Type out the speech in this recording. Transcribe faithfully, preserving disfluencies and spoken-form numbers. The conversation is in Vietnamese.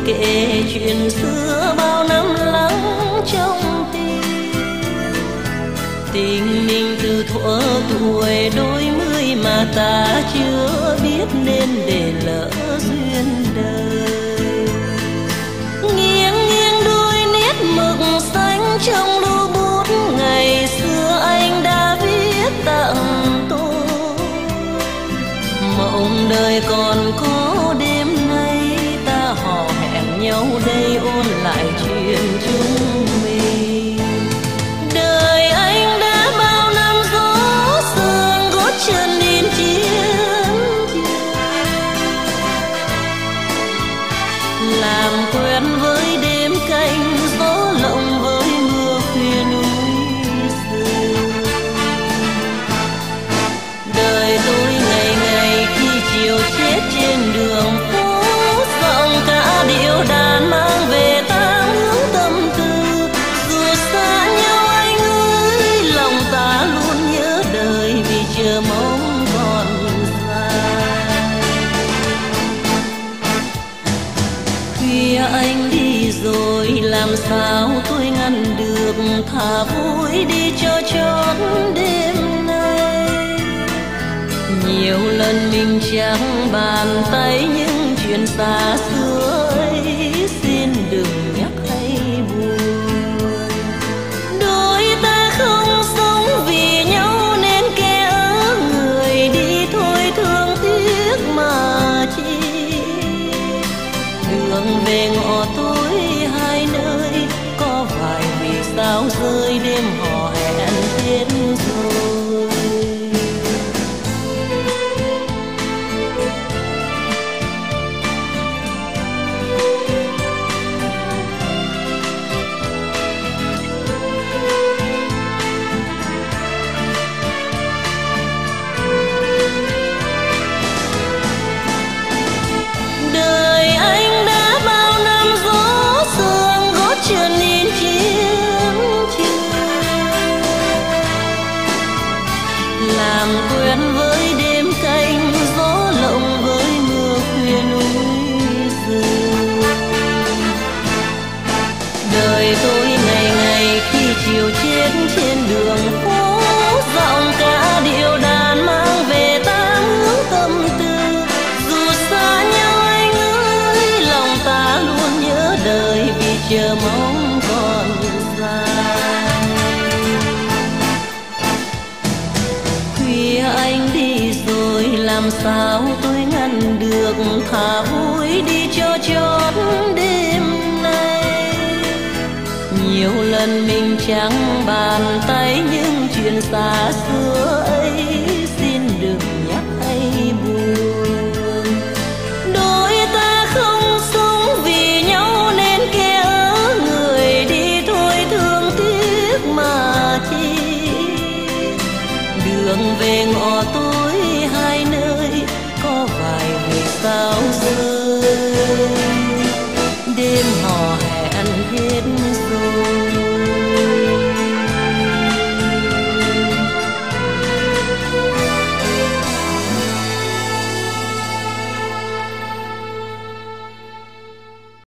kể chuyện xưa bao năm lắng trong tim. Tình mình từ thuở tuổi đôi mươi mà ta chưa biết nên để lỡ duyên đời. Nghiêng nghiêng đôi nét mực xanh trong lưu bút ngày xưa anh đã viết tặng tôi. Mộng đời còn có đêm nay ta hò hẹn nhau đây ôn lại chuyện chúng mình. Đời anh đã bao năm gió sương gót chân in chiến trường, làm quen với đêm canh gió lộng với mưa khuya núi rừng. Đời tôi ngày ngày khi chiều chết trên đường phố, giọng ca điệu đàn mang về ta hướng tâm tư. Dù xa nhau anh ơi, lòng ta luôn nhớ đời vì chờ mong còn dài. Khuya anh đi rồi làm sao tôi ngăn được, thả vui đi cho chót đêm nay. Nhiều lần mình chẳng bàn tay những chuyện xa xưa ấy, xin đừng nhắc hay buồn. Đôi ta không sống vì nhau nên kẻ ở người đi thôi thương tiếc mà chi. Đường về ngõ tối hai nơi có vài vì sao rơi đêm hò hẹn hết rồi. Đời anh đã bao năm gió sương gót chân in chiến trường, làm quen với đêm canh gió lộng với mưa khuya núi rừng. Đời tôi ngày ngày khi chiều chết trên đường phố, giọng ca điệu đàn mang về ta hướng tâm tư. Dù xa nhau anh ơi, lòng ta luôn nhớ đời vì chờ mong còn dài. Khuya anh đi rồi làm sao tôi ngăn được, thả vui đi cho chót đêm nay. Nhiều lần mình chẳng bàn tay những chuyện xa xưa ấy,